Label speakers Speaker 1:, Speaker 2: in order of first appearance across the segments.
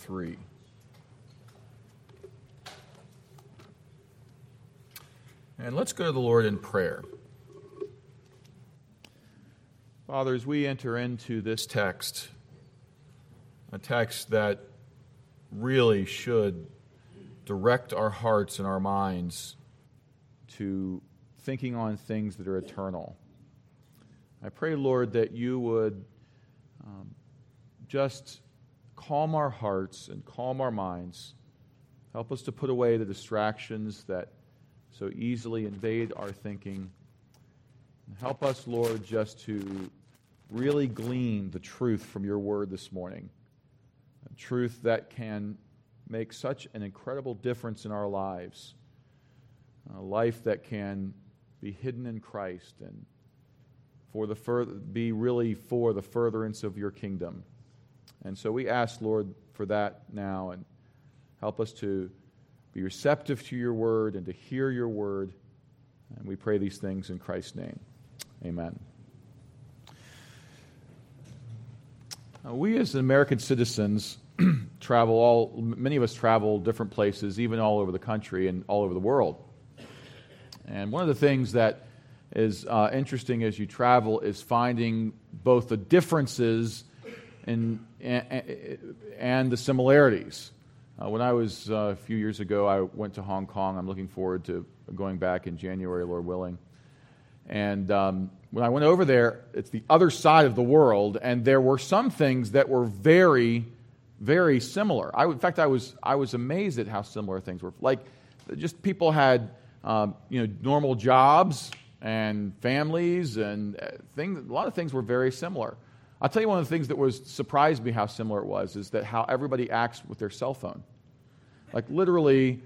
Speaker 1: 3. And let's go to the Lord in prayer. Father, as we enter into this text, a text that really should direct our hearts and our minds to thinking on things that are eternal. I pray, Lord, that you would just calm our hearts and calm our minds. Help us to put away the distractions that so easily invade our thinking. Help us, Lord, just to really glean the truth from your word this morning. A truth that can make such an incredible difference in our lives. A life that can be hidden in Christ and be really for the furtherance of your kingdom. And so we ask, Lord, for that now, and help us to be receptive to your word and to hear your word. And we pray these things in Christ's name. Amen. We as American citizens many of us travel different places, even all over the country and all over the world. And one of the things that is interesting as you travel is finding both the differences and the similarities. When I was a few years ago, I went to Hong Kong. I'm looking forward to going back in January, Lord willing. And when I went over there, it's the other side of the world, and there were some things that were very, very similar. In fact, I was amazed at how similar things were. Like, just people had normal jobs and families and things. A lot of things were very similar. I'll tell you one of the things that surprised me how similar it was is that how everybody acts with their cell phone. Like literally,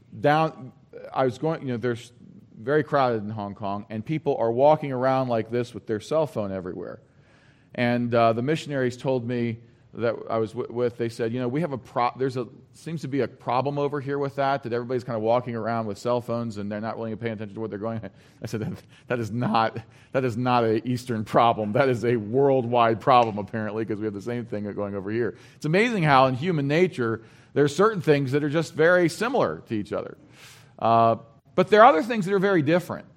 Speaker 1: there's very crowded in Hong Kong, and people are walking around like this with their cell phone everywhere. And the missionaries told me that I was with, they said, we have seems to be a problem over here with that everybody's kind of walking around with cell phones and they're not really paying attention to what they're going. I said, that is not an Eastern problem. That is a worldwide problem, apparently, because we have the same thing going over here. It's amazing how in human nature there are certain things that are just very similar to each other. But there are other things that are very different.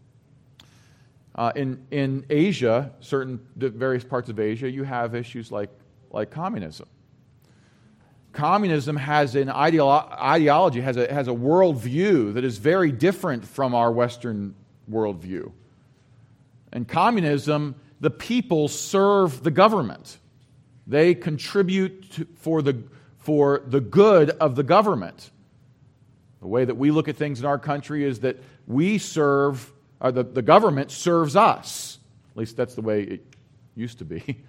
Speaker 1: In Asia, various parts of Asia, you have issues like communism. Communism has an ideology, has a worldview that is very different from our Western worldview. In communism, the people serve the government. They contribute for the good of the government. The way that we look at things in our country is that the government serves us. At least that's the way it used to be.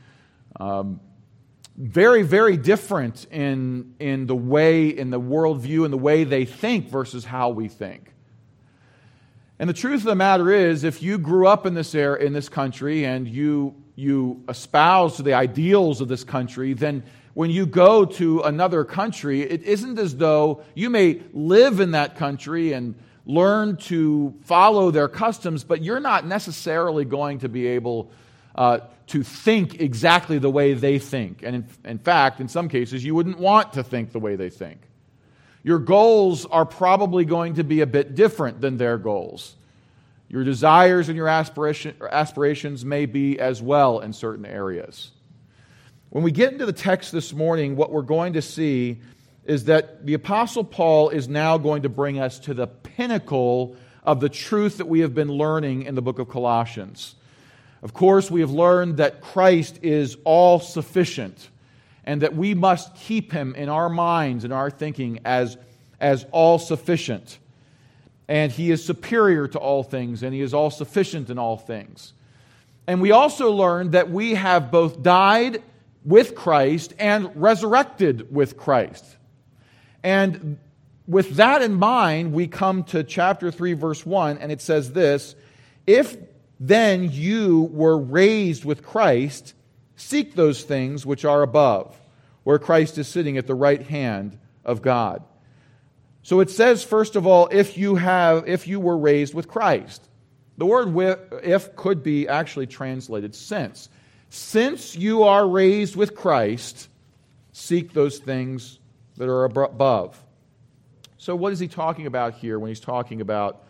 Speaker 1: Very, very different in the worldview and the way they think versus how we think. And the truth of the matter is, if you grew up in this country and you espouse the ideals of this country, then when you go to another country, it isn't as though you may live in that country and learn to follow their customs, but you're not necessarily going to be able to think exactly the way they think. And in fact, in some cases, you wouldn't want to think the way they think. Your goals are probably going to be a bit different than their goals. Your desires and your aspirations may be as well in certain areas. When we get into the text this morning, what we're going to see is that the Apostle Paul is now going to bring us to the pinnacle of the truth that we have been learning in the book of Colossians. Of course, we have learned that Christ is all-sufficient and that we must keep Him in our minds and our thinking as all-sufficient. And He is superior to all things, and He is all-sufficient in all things. And we also learned that we have both died with Christ and resurrected with Christ. And with that in mind, we come to chapter 3, verse 1, and it says this: "If then you were raised with Christ, seek those things which are above, where Christ is sitting at the right hand of God." So it says, first of all, if you were raised with Christ. The word "if" could be actually translated "since." Since you are raised with Christ, seek those things that are above. So what is he talking about here when he's talking about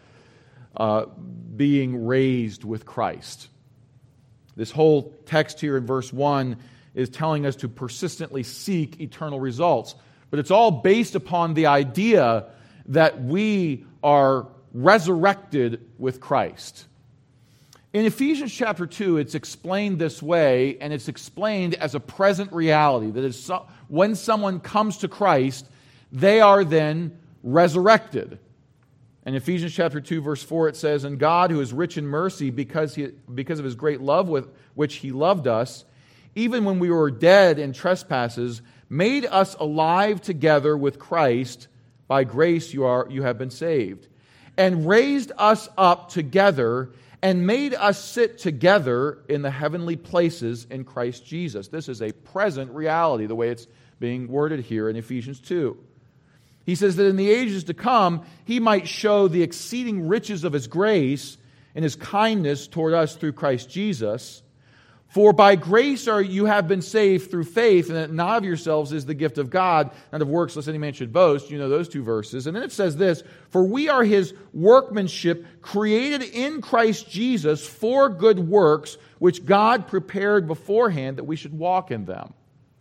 Speaker 1: being raised with Christ? This whole text here in verse 1 is telling us to persistently seek eternal results. But it's all based upon the idea that we are resurrected with Christ. In Ephesians chapter 2, it's explained this way, and it's explained as a present reality. That is, when someone comes to Christ, they are then resurrected. In Ephesians chapter 2, verse 4, it says, "And God, who is rich in mercy, because of His great love with which He loved us, even when we were dead in trespasses, made us alive together with Christ. By grace you have been saved. And raised us up together and made us sit together in the heavenly places in Christ Jesus." This is a present reality, the way it's being worded here in Ephesians 2. He says that in the ages to come, He might show the exceeding riches of His grace and His kindness toward us through Christ Jesus. "For by grace you have been saved through faith, and that not of yourselves is the gift of God, not of works, lest any man should boast." You know those two verses. And then it says this, "For we are His workmanship, created in Christ Jesus for good works, which God prepared beforehand that we should walk in them."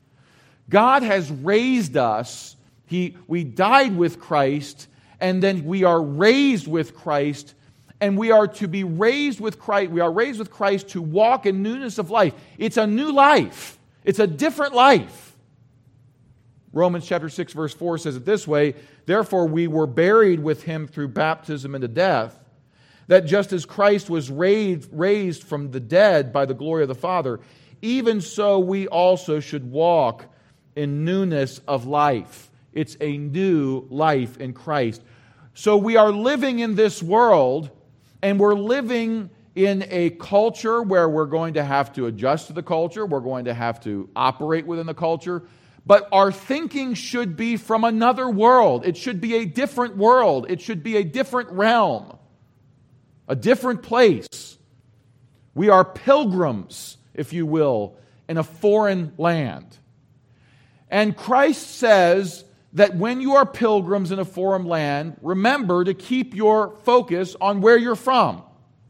Speaker 1: God has raised us. We died with Christ, and then we are raised with Christ. And we are to be raised with Christ. We are raised with Christ to walk in newness of life. It's a new life. It's a different life. Romans chapter 6, verse 4 says it this way, "Therefore we were buried with Him through baptism into death, that just as Christ was raised from the dead by the glory of the Father, even so we also should walk in newness of life." It's a new life in Christ. So we are living in this world, and we're living in a culture where we're going to have to adjust to the culture. We're going to have to operate within the culture. But our thinking should be from another world. It should be a different world. It should be a different realm, a different place. We are pilgrims, if you will, in a foreign land. And Christ says that when you are pilgrims in a foreign land, remember to keep your focus on where you're from.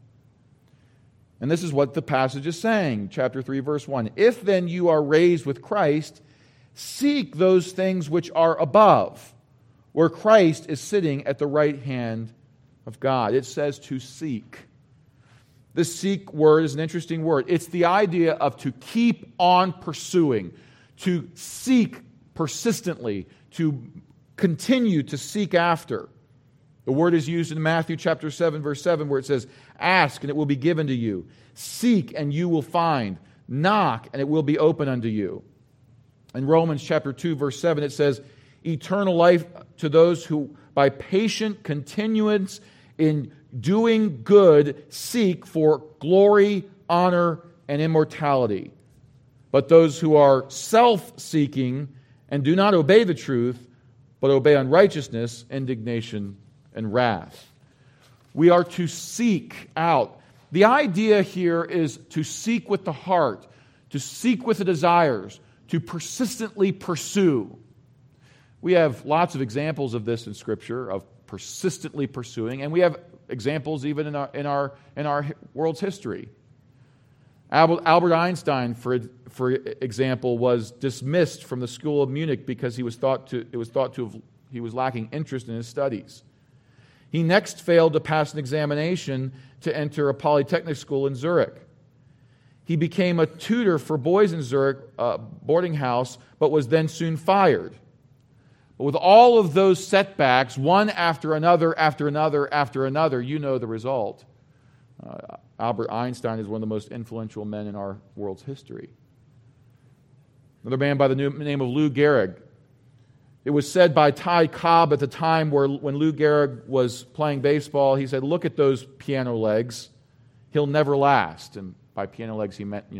Speaker 1: And this is what the passage is saying, chapter 3, verse 1. "If then you are raised with Christ, seek those things which are above, where Christ is sitting at the right hand of God." It says to seek. The seek word is an interesting word. It's the idea of to keep on pursuing, to seek persistently, to continue to seek after. The word is used in Matthew chapter 7, verse 7, where it says, "Ask, and it will be given to you. Seek, and you will find. Knock, and it will be open unto you." In Romans chapter 2, verse 7, it says, "Eternal life to those who, by patient continuance in doing good, seek for glory, honor, and immortality. But those who are self-seeking and do not obey the truth, but obey unrighteousness, indignation, and wrath." We are to seek out. The idea here is to seek with the heart, to seek with the desires, to persistently pursue. We have lots of examples of this in Scripture, of persistently pursuing, and we have examples even in our world's history. Albert Einstein, for example, was dismissed from the School of Munich because he was thought he was lacking interest in his studies. He next failed to pass an examination to enter a polytechnic school in Zurich. He became a tutor for boys in Zurich boarding house, but was then soon fired. But with all of those setbacks, one after another, you know the result. Albert Einstein is one of the most influential men in our world's history. Another man by the name of Lou Gehrig. It was said by Ty Cobb at the time when Lou Gehrig was playing baseball, he said, "Look at those piano legs. He'll never last." And by piano legs, he meant,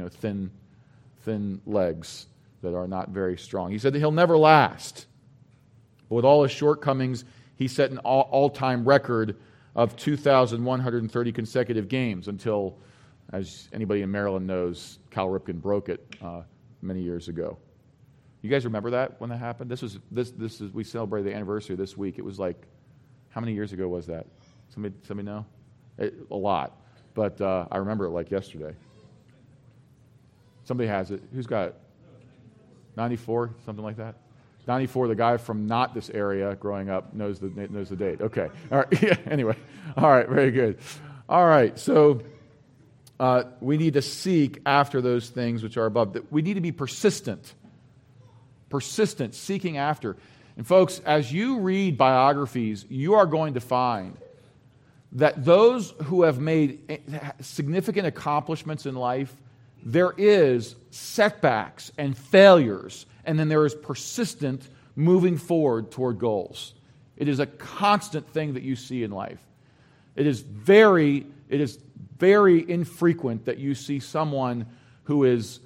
Speaker 1: thin legs that are not very strong. He said that he'll never last. But with all his shortcomings, he set an all-time record of 2,130 consecutive games until, as anybody in Maryland knows, Cal Ripken broke it many years ago. You guys remember that when that happened? This is we celebrated the anniversary this week. It was like, how many years ago was that? Somebody know? A lot. But I remember it like yesterday. Somebody has it. Who's got it? 94, something like that? 94, the guy from not this area growing up knows the date. Okay. All right. Yeah, anyway. All right. Very good. All right. So we need to seek after those things which are above. We need to be persistent. Persistent, seeking after. And folks, as you read biographies, you are going to find that those who have made significant accomplishments in life, there is setbacks and failures, and then there is persistent moving forward toward goals. It is a constant thing that you see in life. It is very infrequent that you see someone who is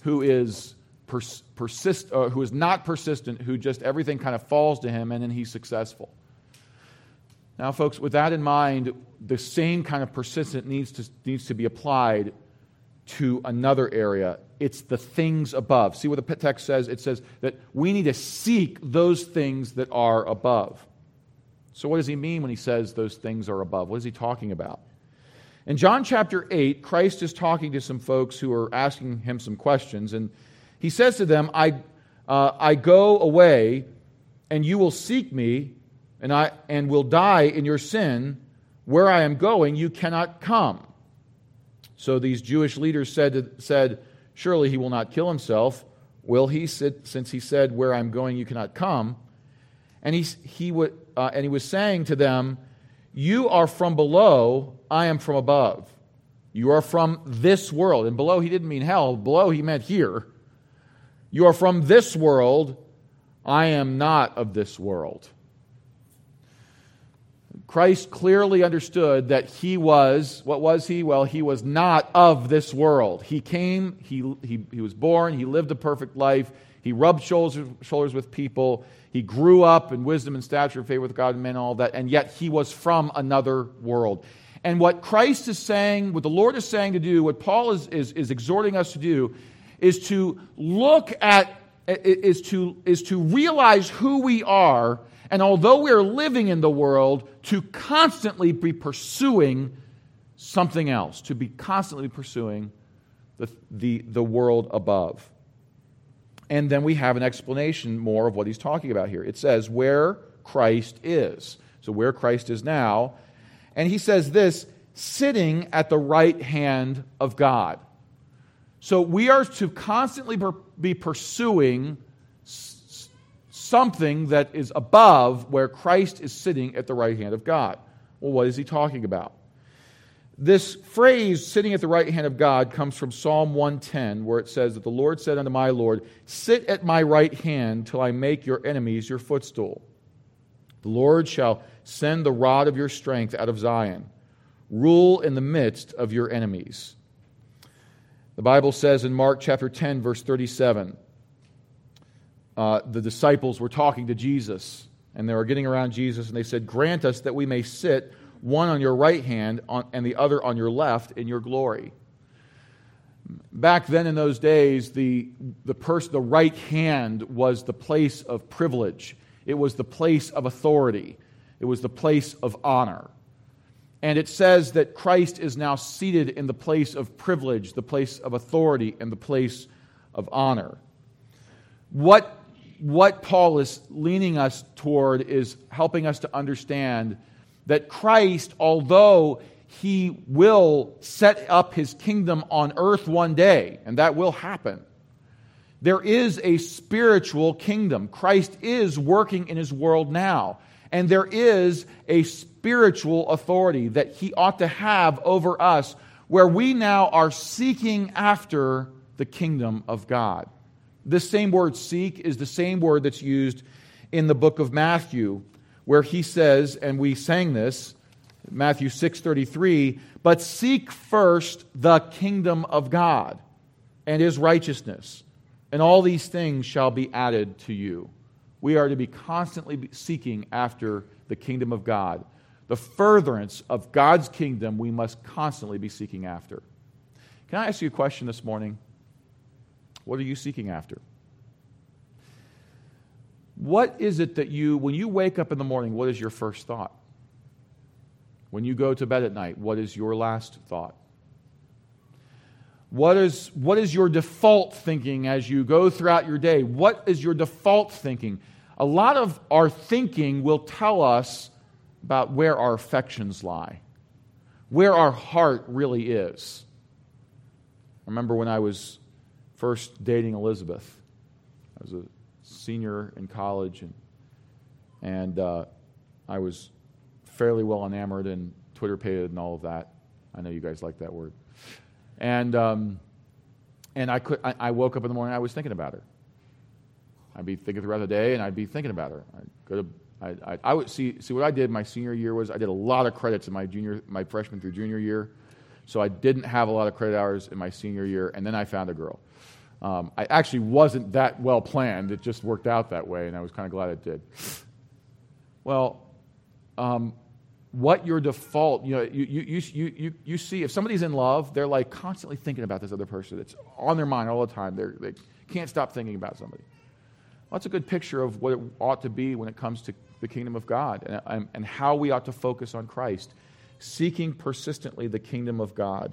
Speaker 1: not persistent, who just everything kind of falls to him and then he's successful. Now, folks, with that in mind, the same kind of persistence needs to be applied to another area. It's the things above. See what the text says? It says that we need to seek those things that are above. So what does he mean when he says those things are above? What is he talking about? In John chapter 8, Christ is talking to some folks who are asking him some questions, and he says to them, I go away, and you will seek me, and will die in your sin. Where I am going, you cannot come. So these Jewish leaders said, surely he will not kill himself. Will he, since he said, where I'm going, you cannot come? And he was saying to them, you are from below, I am from above. You are from this world. And below, he didn't mean hell. Below, he meant here. You are from this world. I am not of this world. Christ clearly understood that he was, what was he? Well, he was not of this world. He came, he was born, he lived a perfect life, he rubbed shoulders with people, he grew up in wisdom and stature and favor with God and men and all that, and yet he was from another world. And what Christ is saying, what the Lord is saying to do, what Paul is exhorting us to do, is to look at, is to realize who we are, and although we are living in the world, to constantly be pursuing something else, to be constantly pursuing the world above. And then we have an explanation more of what he's talking about here. It says, where Christ is. So where Christ is now. And he says this, sitting at the right hand of God. So we are to constantly be pursuing something that is above where Christ is sitting at the right hand of God. Well, what is he talking about? This phrase, sitting at the right hand of God, comes from Psalm 110, where it says that the Lord said unto my Lord, sit at my right hand till I make your enemies your footstool. The Lord shall send the rod of your strength out of Zion. Rule in the midst of your enemies. The Bible says in Mark chapter 10, verse 37, the disciples were talking to Jesus, and they were getting around Jesus, and they said, grant us that we may sit one on your right hand and the other on your left in your glory. Back then in those days, the right hand was the place of privilege. It was the place of authority. It was the place of honor. And it says that Christ is now seated in the place of privilege, the place of authority, and the place of honor. What Paul is leaning us toward is helping us to understand that Christ, although he will set up his kingdom on earth one day, and that will happen, there is a spiritual kingdom. Christ is working in his world now, and there is a spiritual authority that he ought to have over us, where we now are seeking after the kingdom of God. This same word seek is the same word that's used in the book of Matthew, where he says, and we sang this, Matthew 6:33, but seek first the kingdom of God and his righteousness, and all these things shall be added to you. We are to be constantly seeking after the kingdom of God. The furtherance of God's kingdom we must constantly be seeking after. Can I ask you a question this morning? What are you seeking after? What is it that when you wake up in the morning, what is your first thought? When you go to bed at night, what is your last thought? What is your default thinking as you go throughout your day? What is your default thinking? A lot of our thinking will tell us about where our affections lie, where our heart really is. I remember when I was first dating Elizabeth. I was a senior in college, and I was fairly well enamored and Twitter-pated and all of that. I know you guys like that word. And I woke up in the morning, I was thinking about her. I'd be thinking throughout the day, and I'd be thinking about her. I would see what I did my senior year was I did a lot of credits in my freshman through junior year, so I didn't have a lot of credit hours in my senior year, and then I found a girl. I actually wasn't that well planned. It just worked out that way, and I was kind of glad it did. Well, what your default, you see, if somebody's in love, they're like constantly thinking about this other person. It's on their mind all the time. They can't stop thinking about somebody. Well, that's a good picture of what it ought to be when it comes to the kingdom of God and how we ought to focus on Christ, seeking persistently the kingdom of God.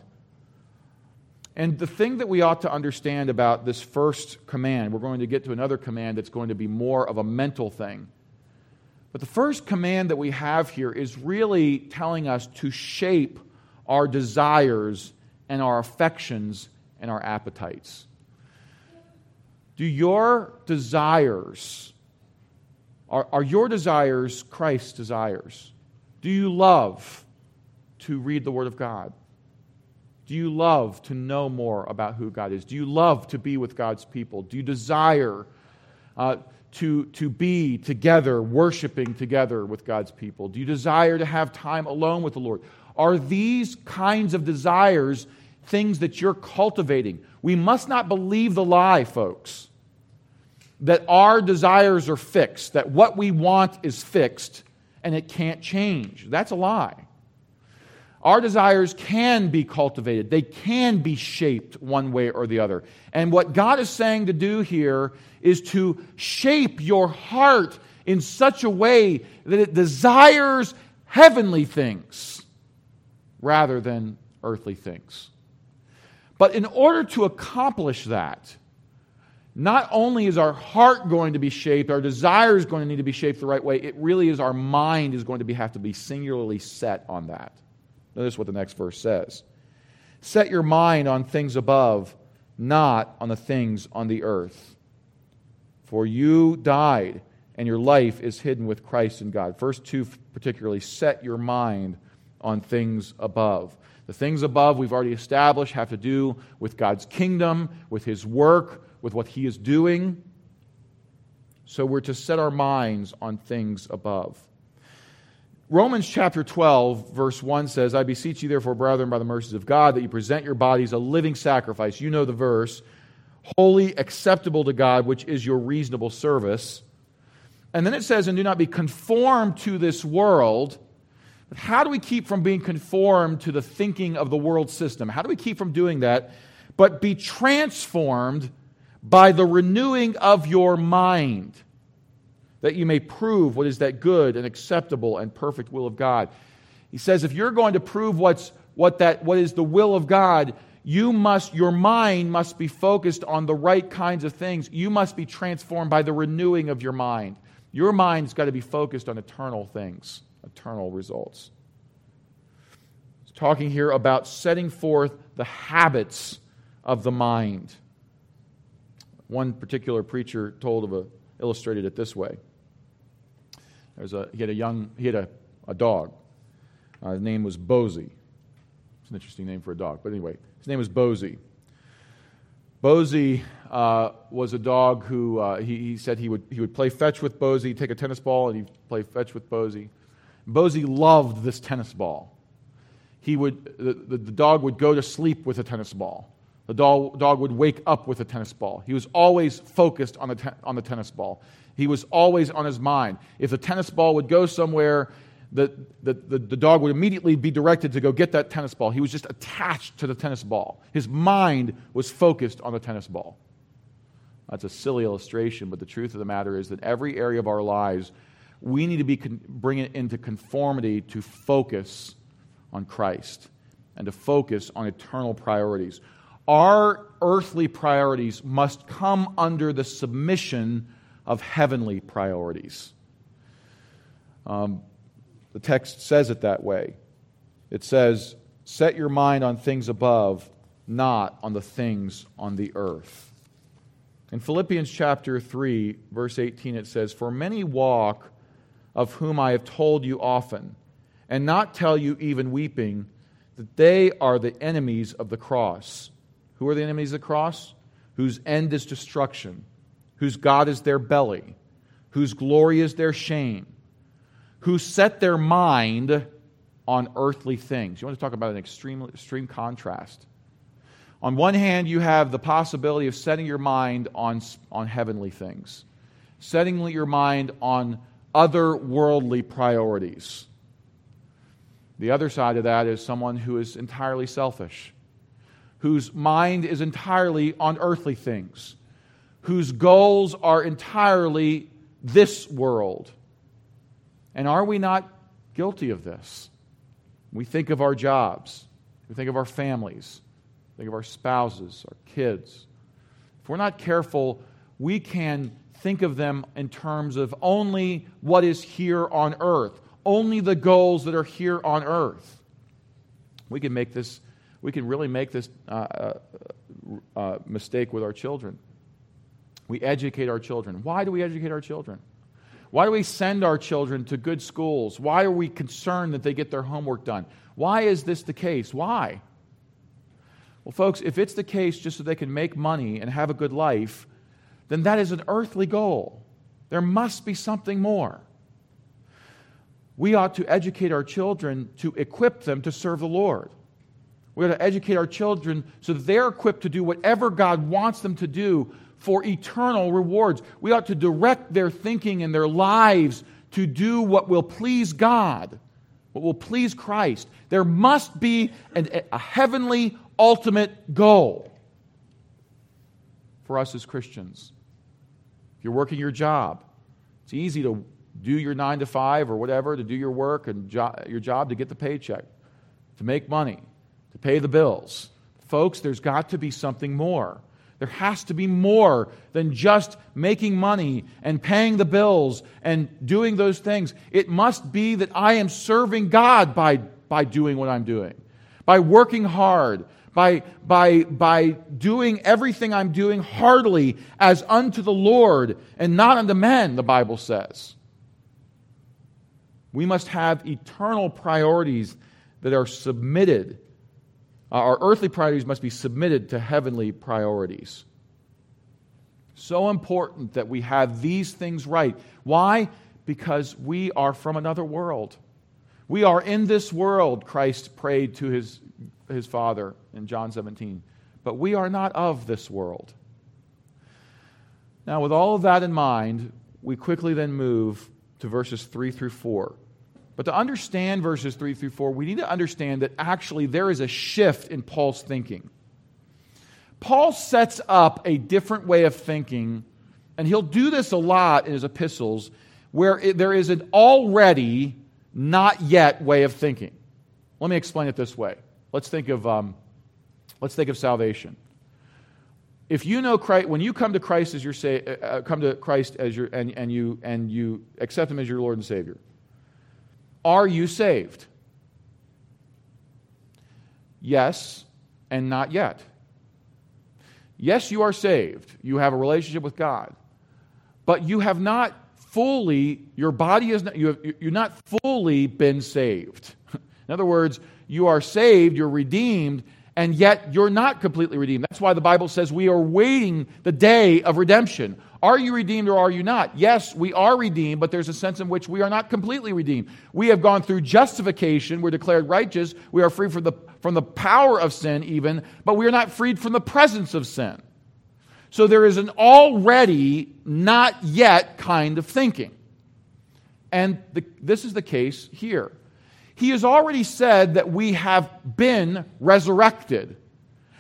Speaker 1: And the thing that we ought to understand about this first command, we're going to get to another command that's going to be more of a mental thing. But the first command that we have here is really telling us to shape our desires and our affections and our appetites. Do your desires, are your desires Christ's desires? Do you love to read the Word of God? Do you love to know more about who God is? Do you love to be with God's people? Do you desire to be together, worshiping together with God's people? Do you desire to have time alone with the Lord? Are these kinds of desires things that you're cultivating? We must not believe the lie, folks, that our desires are fixed, that what we want is fixed and it can't change. That's a lie. Our desires can be cultivated. They can be shaped one way or the other. And what God is saying to do here is to shape your heart in such a way that it desires heavenly things rather than earthly things. But in order to accomplish that, not only is our heart going to be shaped, our desire is going to need to be shaped the right way, it really is our mind is going to have to be singularly set on that. Notice what the next verse says. Set your mind on things above, not on the things on the earth. For you died, and your life is hidden with Christ in God. Verse 2 particularly, set your mind on things above. The things above, we've already established, have to do with God's kingdom, with His work, with what He is doing. So we're to set our minds on things above. Romans chapter 12, verse 1 says, I beseech you therefore, brethren, by the mercies of God, that you present your bodies a living sacrifice. You know the verse. Holy, acceptable to God, which is your reasonable service. And then it says, and do not be conformed to this world. But how do we keep from being conformed to the thinking of the world system? How do we keep from doing that? But be transformed by the renewing of your mind, that you may prove what is that good and acceptable and perfect will of God. He says, if you're going to prove what is the will of God, your mind must be focused on the right kinds of things. You must be transformed by the renewing of your mind. Your mind's got to be focused on eternal things, eternal results. He's talking here about setting forth the habits of the mind. One particular preacher illustrated it this way. He had a dog. His name was Bosie. It's an interesting name for a dog, but anyway, his name was Bosie. Bosie was a dog who he said he would play fetch with Bosie, take a tennis ball, and he'd play fetch with Bosie. Bosie loved this tennis ball. The dog would go to sleep with a tennis ball. The dog would wake up with a tennis ball. He was always focused on the tennis ball. He was always on his mind. If the tennis ball would go somewhere, the dog would immediately be directed to go get that tennis ball. He was just attached to the tennis ball. His mind was focused on the tennis ball. That's a silly illustration, but the truth of the matter is that every area of our lives, we need to bring it into conformity to focus on Christ and to focus on eternal priorities. Our earthly priorities must come under the submission of heavenly priorities. The text says it that way. It says, set your mind on things above, not on the things on the earth. In Philippians chapter 3, verse 18, it says, for many walk, of whom I have told you often, and not tell you even weeping, that they are the enemies of the cross. Who are the enemies of the cross? Whose end is destruction, whose God is their belly, whose glory is their shame, who set their mind on earthly things. You want to talk about an extreme contrast. On one hand, you have the possibility of setting your mind on heavenly things, setting your mind on otherworldly priorities. The other side of that is someone who is entirely selfish, whose mind is entirely on earthly things, whose goals are entirely this world. And are we not guilty of this? We think of our jobs, we think of our families, think of our spouses, our kids. If we're not careful, we can think of them in terms of only what is here on earth, only the goals that are here on earth. We can really make this mistake with our children. We educate our children. Why do we educate our children? Why do we send our children to good schools? Why are we concerned that they get their homework done? Why is this the case? Why? Well, folks, if it's the case just so they can make money and have a good life, then that is an earthly goal. There must be something more. We ought to educate our children to equip them to serve the Lord. We ought to educate our children so that they're equipped to do whatever God wants them to do for eternal rewards. We ought to direct their thinking and their lives to do what will please God, what will please Christ. There must be a heavenly ultimate goal for us as Christians. If you're working your job, it's easy to do your 9 to 5 or whatever, to do your work and your job to get the paycheck, to make money, to pay the bills. Folks, there's got to be something more. There has to be more than just making money and paying the bills and doing those things. It must be that I am serving God by doing what I'm doing, by working hard, by doing everything I'm doing heartily as unto the Lord and not unto men, the Bible says. We must have eternal priorities that are submitted. Our earthly priorities must be submitted to heavenly priorities. So important that we have these things right. Why? Because we are from another world. We are in this world, Christ prayed to his Father in John 17. But we are not of this world. Now, with all of that in mind, we quickly then move to verses 3 through 4. But to understand verses 3 through 4, we need to understand that actually there is a shift in Paul's thinking. Paul sets up a different way of thinking, and he'll do this a lot in his epistles, where there is an already, not yet way of thinking. Let me explain it this way. Let's think of salvation. If you know Christ, when you come to Christ as and you accept Him as your Lord and Savior, are you saved? Yes, and not yet. Yes, you are saved. You have a relationship with God. But you have not fully, your body is not, you're not fully been saved. In other words, you are saved, you're redeemed, and yet you're not completely redeemed. That's why the Bible says we are waiting the day of redemption. Are you redeemed or are you not? Yes, we are redeemed, but there's a sense in which we are not completely redeemed. We have gone through justification. We're declared righteous. We are free from the power of sin even, but we are not freed from the presence of sin. So there is an already, not yet kind of thinking. And this is the case here. He has already said that we have been resurrected.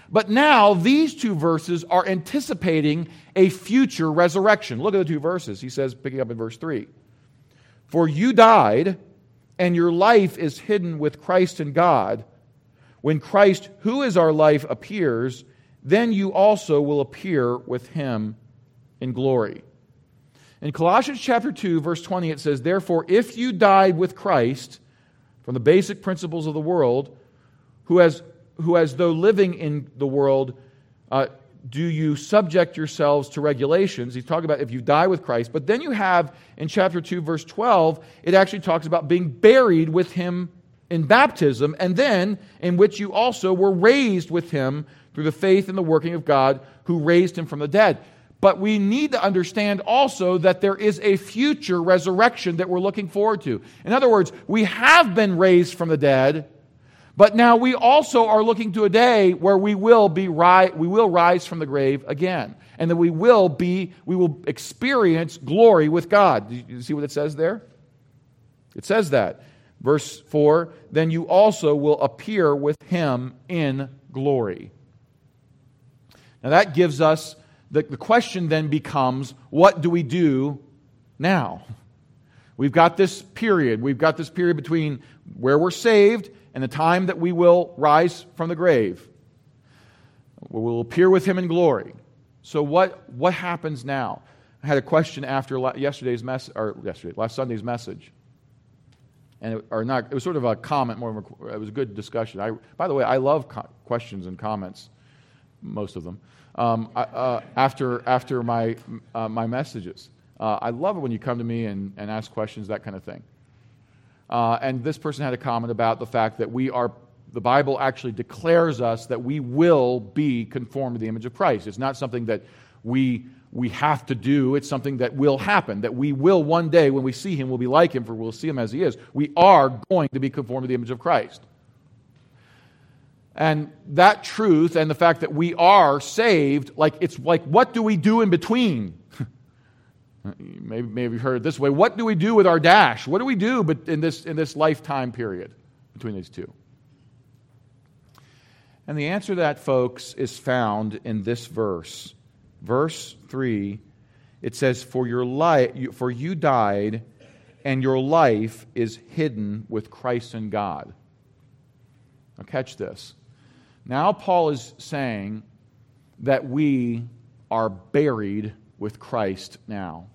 Speaker 1: But now these two verses are anticipating a future resurrection. Look at the two verses. He says, picking up in verse 3, "For you died, and your life is hidden with Christ in God. When Christ, who is our life, appears, then you also will appear with him in glory." In Colossians chapter 2, verse 20, it says, "Therefore, if you died with Christ from the basic principles of the world, who as though living in the world, do you subject yourselves to regulations?" He's talking about if you die with Christ. But then you have in chapter 2, verse 12, it actually talks about being buried with him in baptism, and then in which you also were raised with him through the faith in the working of God who raised him from the dead. But we need to understand also that there is a future resurrection that we're looking forward to. In other words, we have been raised from the dead, but now we also are looking to a day where we will rise from the grave again, and that we will experience glory with God. Do you see what it says there? It says that. Verse 4, "Then you also will appear with him in glory." Now that gives us, the question then becomes, what do we do now? We've got this period. We've got this period between where we're saved and the time that we will rise from the grave. We will appear with him in glory. So what happens now? I had a question after last Sunday's message. And it was sort of a comment, it was a good discussion. By the way, I love questions and comments, most of them, after my messages. I love it when you come to me and ask questions, that kind of thing. And this person had a comment about the fact that the Bible actually declares us that we will be conformed to the image of Christ. It's not something that we have to do. It's something that will happen, that we will one day, when we see him, we'll be like him, for we'll see him as he is. We are going to be conformed to the image of Christ. And that truth and the fact that we are saved, it's like, what do we do in between? Maybe you've heard it this way. What do we do with our dash? What do we do in this lifetime period between these two? And the answer to that, folks, is found in this verse. Verse 3, it says, for you died, and your life is hidden with Christ in God. Now catch this. Now Paul is saying that we are buried with Christ now.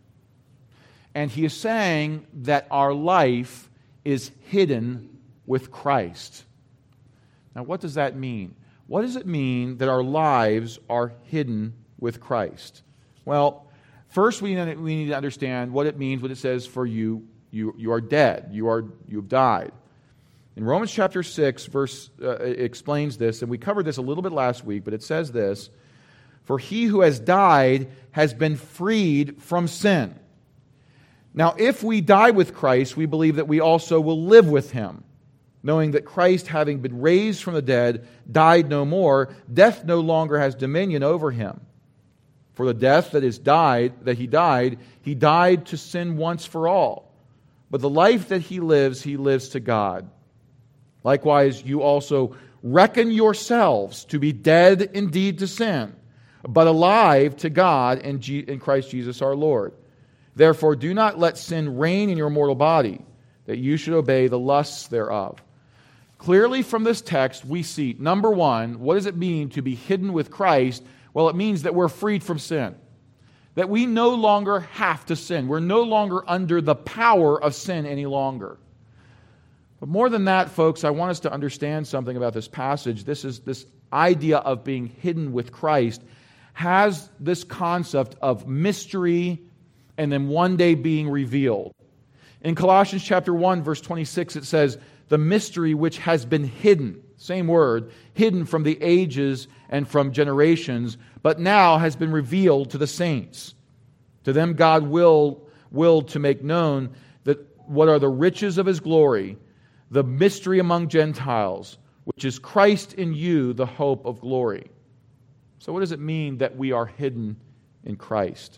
Speaker 1: And he is saying that our life is hidden with Christ. Now what does that mean? What does it mean that our lives are hidden with Christ? Well, first we need to understand what it means when it says, for you are dead, you have died. In Romans chapter 6, it explains this, and we covered this a little bit last week, but it says this, for he who has died has been freed from sin. Now, if we die with Christ, we believe that we also will live with him, knowing that Christ, having been raised from the dead, died no more, death no longer has dominion over him. For the death that he died to sin once for all. But the life that he lives to God. Likewise, you also reckon yourselves to be dead indeed to sin, but alive to God in Christ Jesus our Lord. Therefore, do not let sin reign in your mortal body, that you should obey the lusts thereof. Clearly from this text, we see, number one, what does it mean to be hidden with Christ? Well, it means that we're freed from sin. That we no longer have to sin. We're no longer under the power of sin any longer. But more than that, folks, I want us to understand something about this passage. This idea of being hidden with Christ has this concept of mystery and then one day being revealed. In Colossians chapter 1, verse 26, it says, the mystery which has been hidden, same word, hidden from the ages and from generations, but now has been revealed to the saints. To them God willed to make known that what are the riches of his glory, the mystery among Gentiles, which is Christ in you, the hope of glory. So what does it mean that we are hidden in Christ?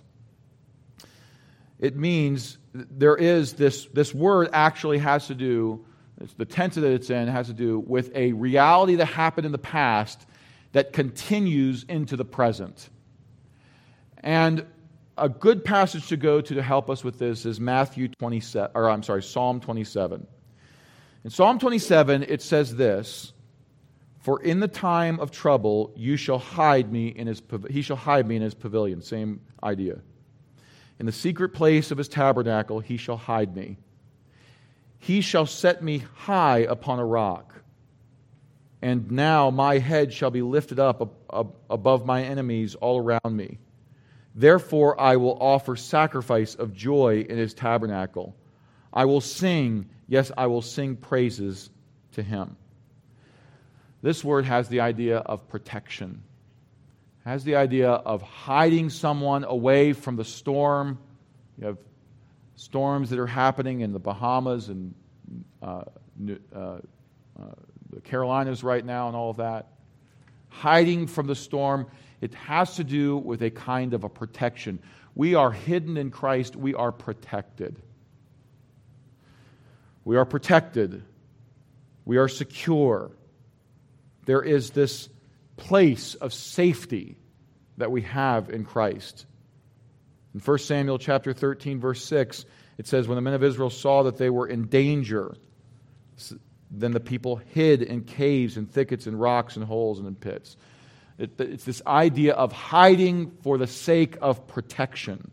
Speaker 1: It means there is this word actually has to do, the tense that it's in has to do with a reality that happened in the past that continues into the present. And a good passage to go to help us with this is Psalm 27. In Psalm 27, it says this, "For in the time of trouble he shall hide me in his pavilion." Same idea. "In the secret place of his tabernacle he shall hide me. He shall set me high upon a rock. And now my head shall be lifted up above my enemies all around me. Therefore I will offer sacrifice of joy in his tabernacle. I will sing, yes, I will sing praises to him." This word has the idea of protection. It has the idea of hiding someone away from the storm. You have storms that are happening in the Bahamas and the Carolinas right now and all of that. Hiding from the storm. It has to do with a kind of a protection. We are hidden in Christ. We are protected. We are protected. We are secure. There is this place of safety that we have in Christ. In 1 Samuel chapter 13, verse 6, it says, "When the men of Israel saw that they were in danger, then the people hid in caves and thickets and rocks and holes and in pits." It's this idea of hiding for the sake of protection.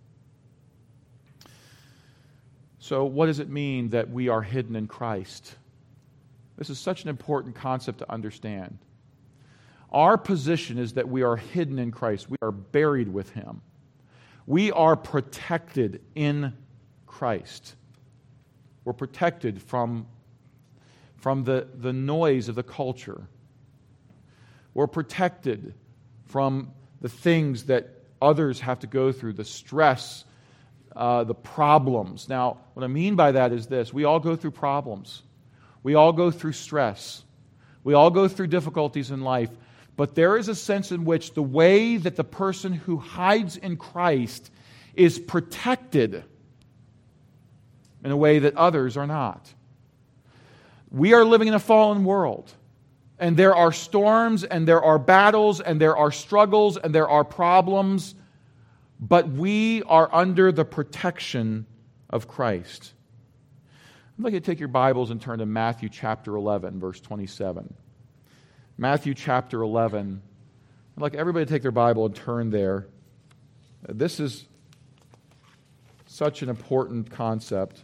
Speaker 1: So what does it mean that we are hidden in Christ? This is such an important concept to understand. Our position is that we are hidden in Christ. We are buried with Him. We are protected in Christ. We're protected from the noise of the culture. We're protected from the things that others have to go through, the stress, the problems. Now, what I mean by that is this. We all go through problems. We all go through stress. We all go through difficulties in life. But there is a sense in which the way that the person who hides in Christ is protected in a way that others are not. We are living in a fallen world. And there are storms, and there are battles, and there are struggles, and there are problems. But we are under the protection of Christ. I'd like you to take your Bibles and turn to Matthew chapter 11, verse 27. Matthew chapter 11. I'd like everybody to take their Bible and turn there. This is such an important concept.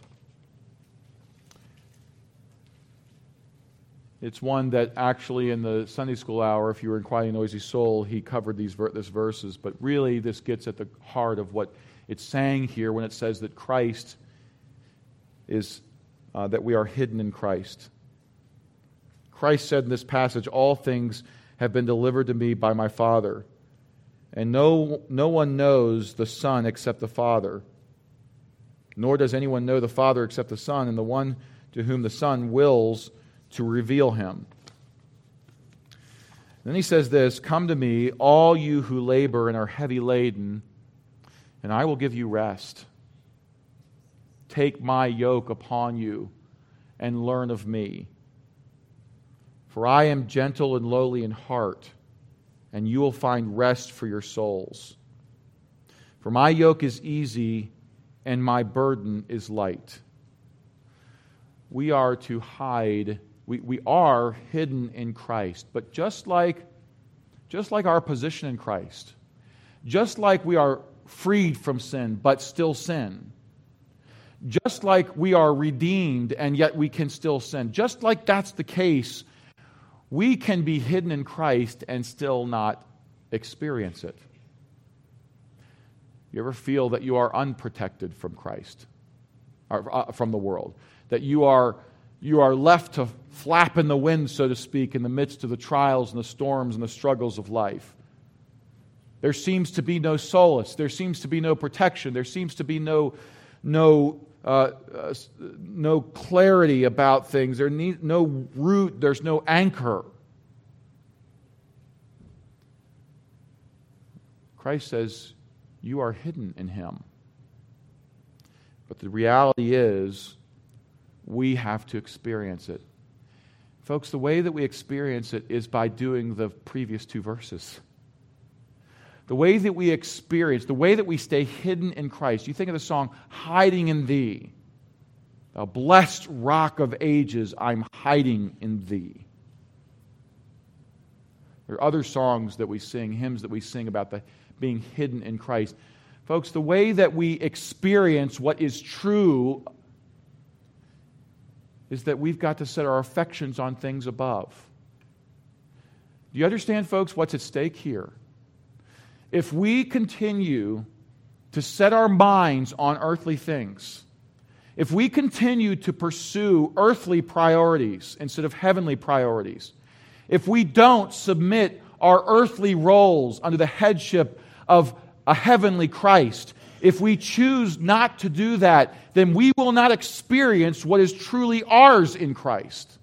Speaker 1: It's one that actually in the Sunday school hour, if you were in Quiet and Noisy Soul, he covered these verses. But really, this gets at the heart of what it's saying here when it says that Christ is, that we are hidden in Christ. Christ said in this passage, "All things have been delivered to me by my Father, and no one knows the Son except the Father, nor does anyone know the Father except the Son, and the one to whom the Son wills to reveal him." Then he says this, "Come to me, all you who labor and are heavy laden, and I will give you rest. Take my yoke upon you and learn of me. For I am gentle and lowly in heart, and you will find rest for your souls. For my yoke is easy and my burden is light." We are to hide. We are hidden in Christ. But just like our position in Christ, just like we are freed from sin but still sin, just like we are redeemed and yet we can still sin, just like that's the case, we can be hidden in Christ and still not experience it. You ever feel that you are unprotected from Christ, or from the world? That you are left to flap in the wind, so to speak, in the midst of the trials and the storms and the struggles of life. There seems to be no solace. There seems to be no protection. There seems to be no clarity about things. There's no root. There's no anchor. Christ says, you are hidden in Him. But the reality is, we have to experience it. Folks, the way that we experience it is by doing the previous two verses. The way that we experience, the way that we stay hidden in Christ. You think of the song, Hiding in Thee. Thou blessed rock of ages, I'm hiding in Thee. There are other songs that we sing, hymns that we sing about being hidden in Christ. Folks, the way that we experience what is true is that we've got to set our affections on things above. Do you understand, folks, what's at stake here? If we continue to set our minds on earthly things, if we continue to pursue earthly priorities instead of heavenly priorities, if we don't submit our earthly roles under the headship of a heavenly Christ, if we choose not to do that, then we will not experience what is truly ours in Christ.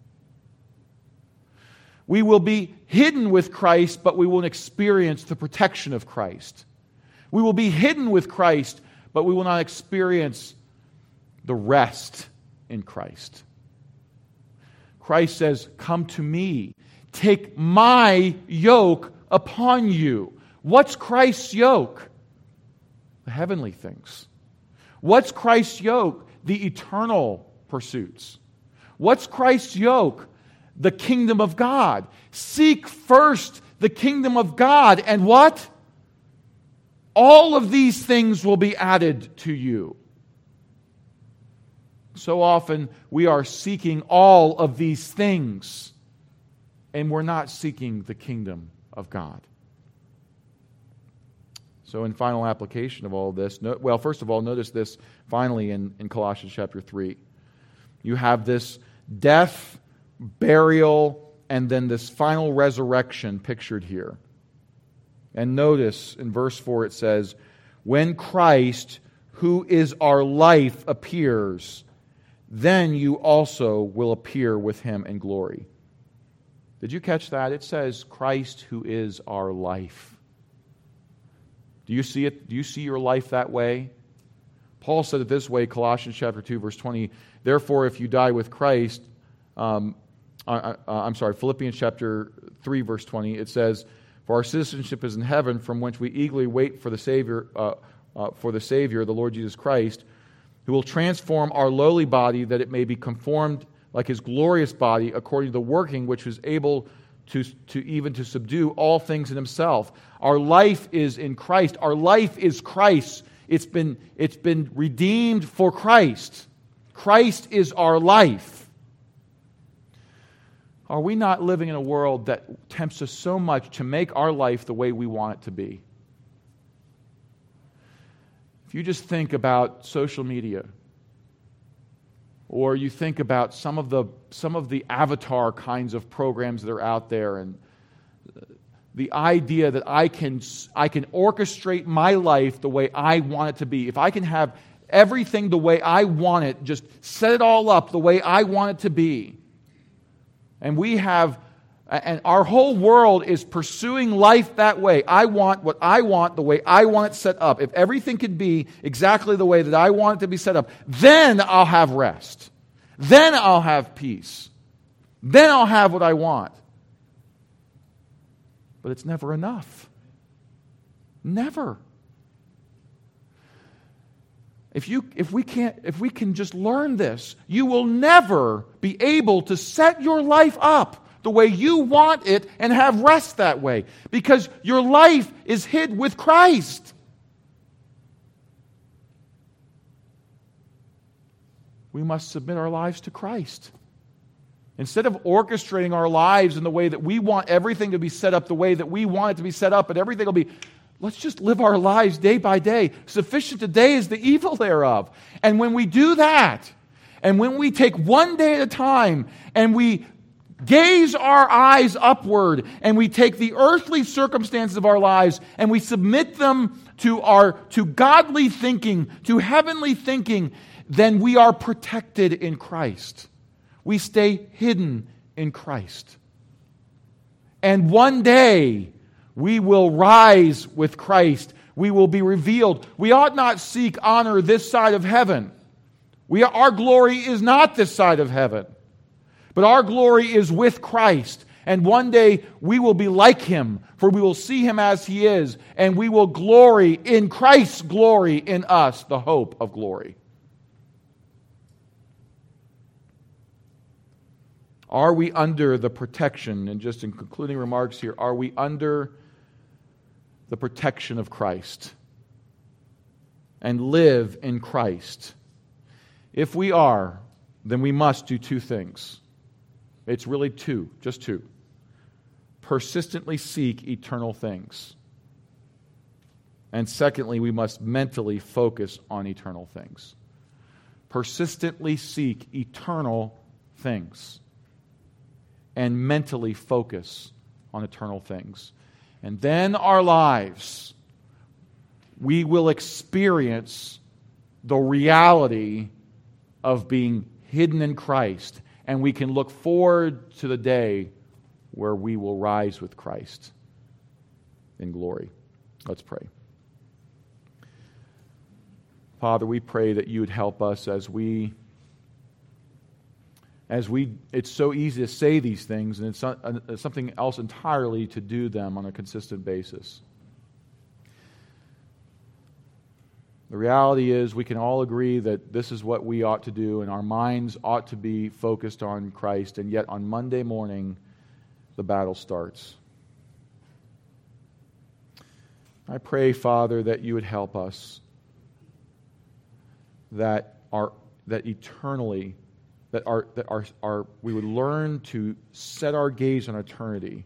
Speaker 1: We will be hidden with Christ, but we won't experience the protection of Christ. We will be hidden with Christ, but we will not experience the rest in Christ. Christ says, "Come to me, take my yoke upon you." What's Christ's yoke? The heavenly things. What's Christ's yoke? The eternal pursuits. What's Christ's yoke? The kingdom of God. Seek first the kingdom of God, and what? All of these things will be added to you. So often we are seeking all of these things, and we're not seeking the kingdom of God. So in final application of all of this, first of all, notice this finally in Colossians chapter 3. You have this death, burial, and then this final resurrection pictured here. And notice in verse 4 it says, "When Christ, who is our life, appears, then you also will appear with Him in glory." Did you catch that? It says, Christ who is our life. Do you see it? Do you see your life that way? Paul said it this way, Colossians chapter 2, verse 20, "Therefore, if you die with Christ," Philippians chapter 3, verse 20, it says, "For our citizenship is in heaven, from whence we eagerly wait for the Savior, the Lord Jesus Christ, who will transform our lowly body that it may be conformed like His glorious body, according to the working which is able to subdue all things in Himself." Our life is in Christ. Our life is Christ. It's been redeemed for Christ. Christ is our life. Are we not living in a world that tempts us so much to make our life the way we want it to be? If you just think about social media, or you think about some of the avatar kinds of programs that are out there, and the idea that I can orchestrate my life the way I want it to be. If I can have everything the way I want it, just set it all up the way I want it to be. And our whole world is pursuing life that way. I want what I want, the way I want it set up. If everything could be exactly the way that I want it to be set up, then I'll have rest. Then I'll have peace. Then I'll have what I want. But it's never enough. Never. If we can just learn this, you will never be able to set your life up the way you want it and have rest that way, because your life is hid with Christ. We must submit our lives to Christ. Instead of orchestrating our lives in the way that we want everything to be set up the way that we want it to be set up, and everything will be, let's just live our lives day by day. Sufficient today is the evil thereof. And when we do that, and when we take one day at a time, and we gaze our eyes upward, and we take the earthly circumstances of our lives, and we submit them to godly thinking, to heavenly thinking, then we are protected in Christ. We stay hidden in Christ. And one day, we will rise with Christ. We will be revealed. We ought not seek honor this side of heaven. Our glory is not this side of heaven. But our glory is with Christ. And one day we will be like Him, for we will see Him as He is, and we will glory in Christ's glory in us, the hope of glory. Are we under the protection, and just in concluding remarks here, are we under the protection of Christ and live in Christ? If we are, then we must do two things. It's really two, just two. Persistently seek eternal things. And secondly, we must mentally focus on eternal things. Persistently seek eternal things. And mentally focus on eternal things. And then our lives, we will experience the reality of being hidden in Christ. And we can look forward to the day where we will rise with Christ in glory. Let's pray. Father, we pray that you would help us as we it's so easy to say these things, and it's something else entirely to do them on a consistent basis. The reality is we can all agree that this is what we ought to do, and our minds ought to be focused on Christ, and yet on Monday morning, the battle starts. I pray, Father, that you would help us, that eternally, we would learn to set our gaze on eternity,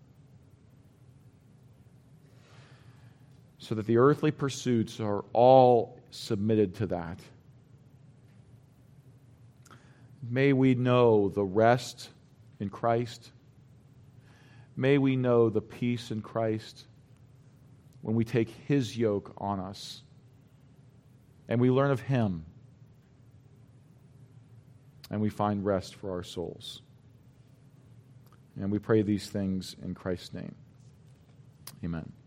Speaker 1: so that the earthly pursuits are all submitted to that. May we know the rest in Christ. May we know the peace in Christ when we take His yoke on us and we learn of Him and we find rest for our souls. And we pray these things in Christ's name. Amen.